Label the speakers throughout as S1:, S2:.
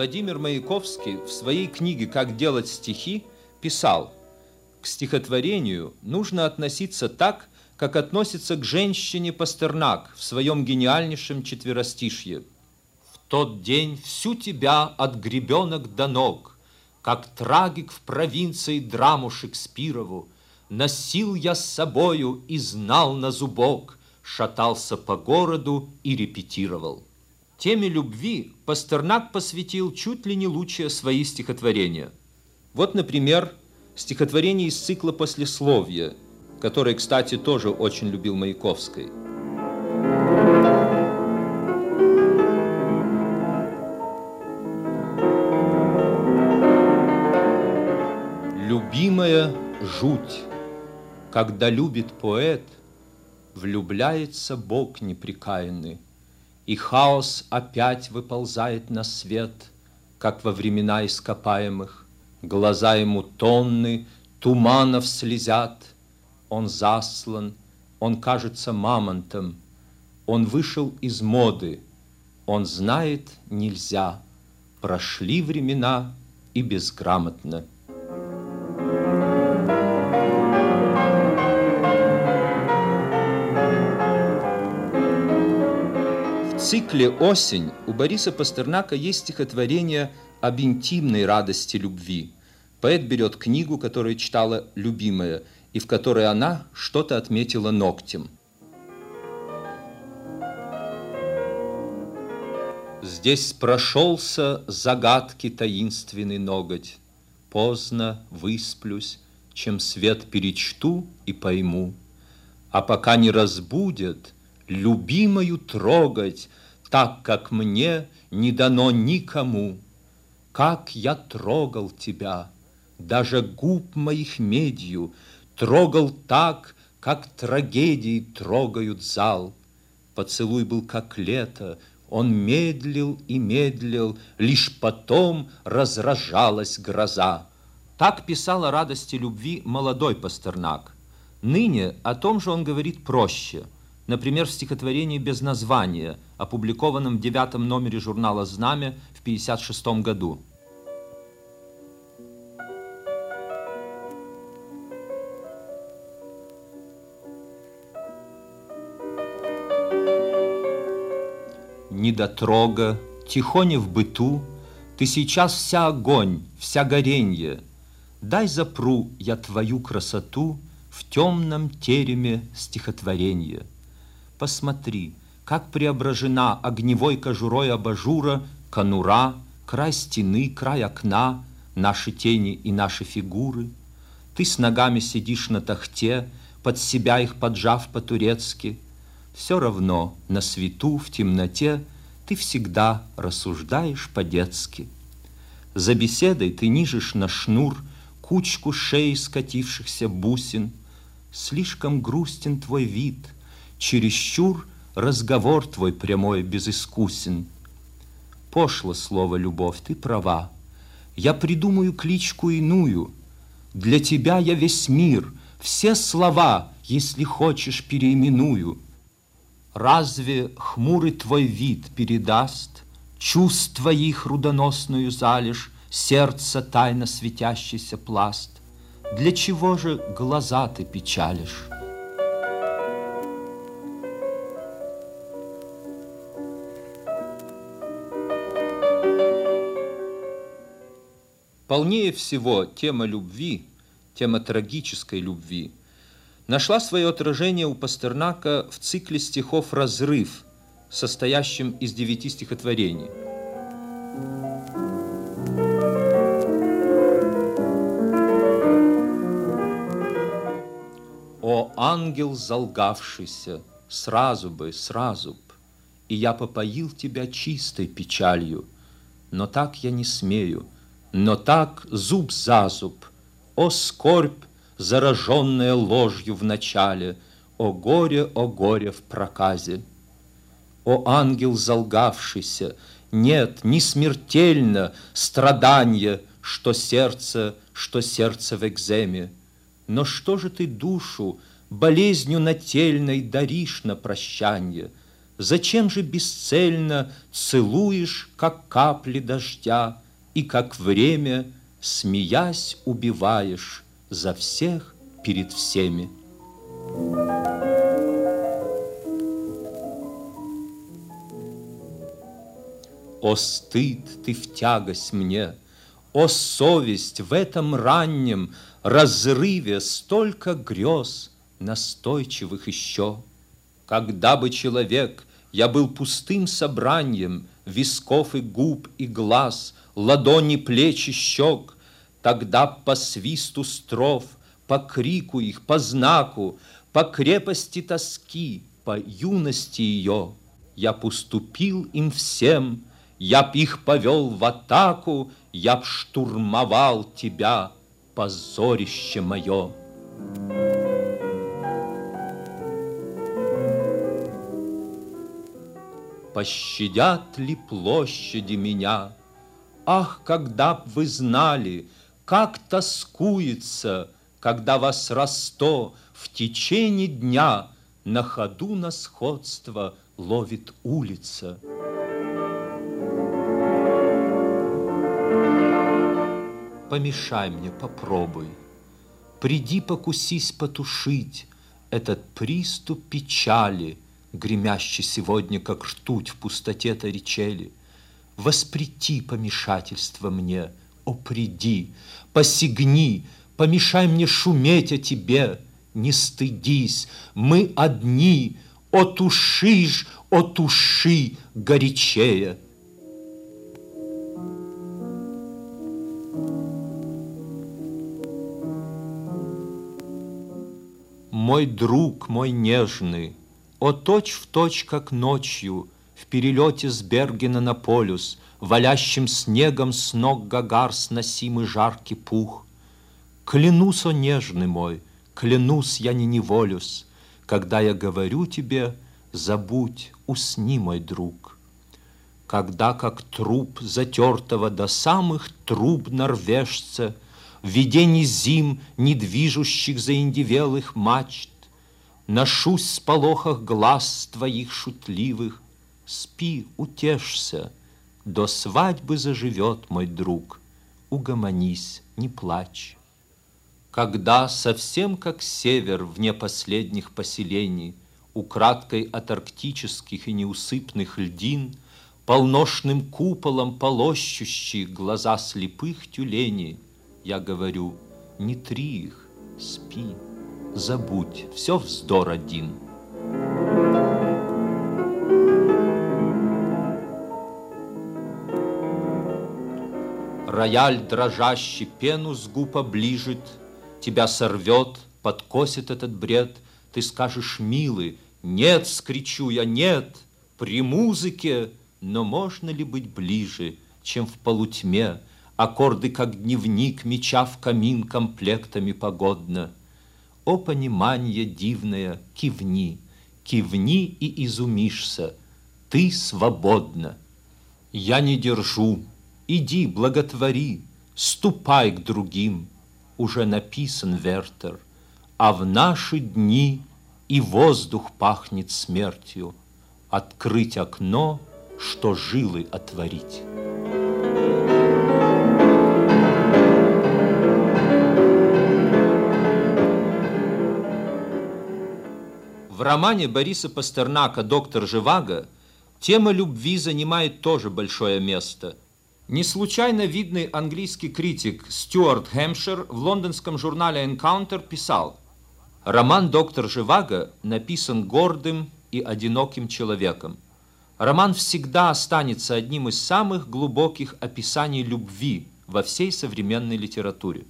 S1: Владимир Маяковский в своей книге «Как делать стихи» писал: «К стихотворению нужно относиться так, как относится к женщине Пастернак в своем гениальнейшем четверостишье. В тот день всю тебя от гребенок до ног, как трагик в провинции драму Шекспирову, носил я с собою и знал на зубок, шатался по городу и репетировал». Теме любви Пастернак посвятил чуть ли не лучшие свои стихотворения. Вот, например, стихотворение из цикла «Послесловие», которое, кстати, тоже очень любил Маяковский. Любимая жуть, когда любит поэт, влюбляется Бог непрекаянный, и хаос опять выползает на свет, как во времена ископаемых. Глаза ему тонны туманов слезят. Он заслан, он кажется мамонтом, он вышел из моды, он знает, нельзя. Прошли времена и безграмотно. В цикле «Осень» у Бориса Пастернака есть стихотворение об интимной радости любви. Поэт берет книгу, которую читала любимая, и в которой она что-то отметила ногтем. Здесь прошелся загадки таинственный ноготь. Поздно высплюсь, чем свет перечту и пойму. А пока не разбудят, любимою трогать, так, как мне не дано никому. Как я трогал тебя, даже губ моих медью, трогал так, как трагедии трогают зал. Поцелуй был как лето, он медлил и медлил, лишь потом разражалась гроза. Так писал о радости любви молодой Пастернак. Ныне о том же он говорит проще. Например, в стихотворении «Без названия», опубликованном в 9-м номере журнала «Знамя» в 1956 году. Недотрога, тихоня в быту, ты сейчас вся огонь, вся горенье. Дай запру я твою красоту в темном тереме стихотворенья. Посмотри, как преображена огневой кожурой абажура конура, край стены, край окна, наши тени и наши фигуры. Ты с ногами сидишь на тахте, под себя их поджав по-турецки. Все равно на свету, в темноте ты всегда рассуждаешь по-детски. За беседой ты нижешь на шнур кучку шеи скатившихся бусин. Слишком грустен твой вид, чересчур разговор твой прямой безыскусен. Пошло слово «любовь», ты права. Я придумаю кличку иную. Для тебя я весь мир, все слова, если хочешь, переименую. Разве хмурый твой вид передаст чувств твоих рудоносную залежь, сердца тайно светящийся пласт? Для чего же глаза ты печалишь? Полнее всего тема любви, тема трагической любви, нашла свое отражение у Пастернака в цикле стихов «Разрыв», состоящем из 9 стихотворений. «О, ангел залгавшийся, сразу бы, и я попоил тебя чистой печалью, но так я не смею, но так зуб за зуб. О, скорбь, зараженная ложью в начале, о горе в проказе! О, ангел залгавшийся, нет, не смертельно страдание, что сердце в экземе. Но что же ты душу болезнью нательной даришь на прощанье? Зачем же бесцельно целуешь, как капли дождя, и как время, смеясь, убиваешь за всех перед всеми? О, стыд ты в тягость мне, о, совесть в этом раннем разрыве столько грез, настойчивых еще. Когда бы человек я был пустым собранием висков и губ и глаз, ладони, плеч и щек, тогда по свисту строф, по крику их, по знаку, по крепости тоски, по юности ее я б уступил им всем, я б их повел в атаку, я б штурмовал тебя, позорище мое. Пощадят ли площади меня? Ах, когда б вы знали, как тоскуется, когда вас Росто в течение дня на ходу на сходство ловит улица. Помешай мне, попробуй, приди, покусись потушить этот приступ печали, гремящий сегодня, как ртуть в пустоте Торричелли. Воспрети помешательство мне, о, приди, посягни, помешай мне шуметь о тебе, не стыдись, мы одни, о, тушишь, о, туши горячее. Мой друг, мой нежный, о, точь в точь, как ночью, в перелете с Бергена на полюс, валящим снегом с ног Гагар сносимый жаркий пух. Клянусь, о, нежный мой, клянусь, я не неволюсь, когда я говорю тебе, забудь, усни, мой друг. Когда, как труп затертого до самых труб норвежца, в видении зим, не движущих заиндевелых мачт, ношусь в сполохах глаз твоих шутливых, спи, утешься, до свадьбы заживет мой друг, угомонись, не плачь. Когда, совсем как север вне последних поселений, украдкой от арктических и неусыпных льдин, полношным куполом полощущие глаза слепых тюленей, я говорю, не три их, спи, забудь, все вздор один. Рояль дрожащий пену с губ оближет, тебя сорвет, подкосит этот бред, ты скажешь, милый, нет, скричу я, нет, при музыке, но можно ли быть ближе, чем в полутьме, аккорды, как дневник, меча в камин комплектами погодно. О, понимание дивное, кивни, кивни и изумишься, ты свободна. Я не держу, иди, благотвори, ступай к другим, уже написан Вертер, а в наши дни и воздух пахнет смертью, открыть окно, что жилы отворить. В романе Бориса Пастернака «Доктор Живаго» тема любви занимает тоже большое место. Не случайно видный английский критик Стюарт Хэмпшир в лондонском журнале Encounter писал: «Роман «Доктор Живаго» написан гордым и одиноким человеком. Роман всегда останется одним из самых глубоких описаний любви во всей современной литературе».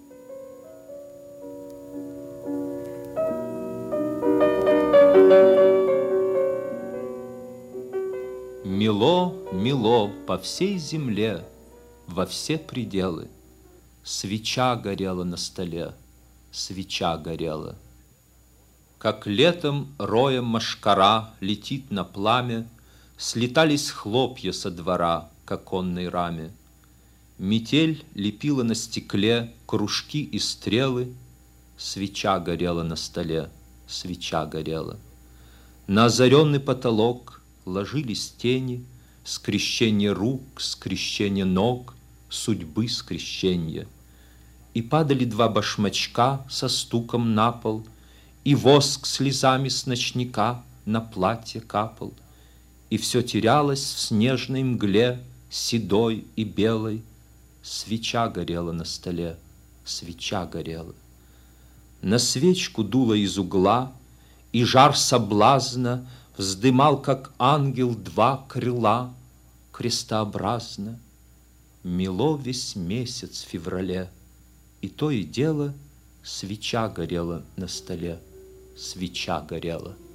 S1: Мело, мело по всей земле, во все пределы. Свеча горела на столе, свеча горела. Как летом роем мошкара летит на пламя, слетались хлопья со двора к оконной раме. Метель лепила на стекле кружки и стрелы, свеча горела на столе, свеча горела. На озаренный потолок ложились тени, скрещение рук, скрещение ног, судьбы скрещенья. И падали два башмачка со стуком на пол, и воск слезами с ночника на платье капал, и все терялось в снежной мгле, седой и белой. Свеча горела на столе, свеча горела. На свечку дуло из угла, и жар соблазна вздымал, как ангел, два крыла крестообразно. Мело весь месяц в феврале, и то и дело свеча горела на столе, свеча горела.